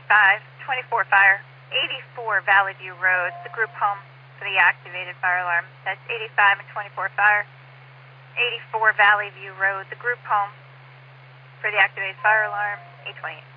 85, 24 fire, 84 Valley View Road, the group home for the activated fire alarm. That's 85 and 24 fire, 84 Valley View Road, the group home for the activated fire alarm, 828.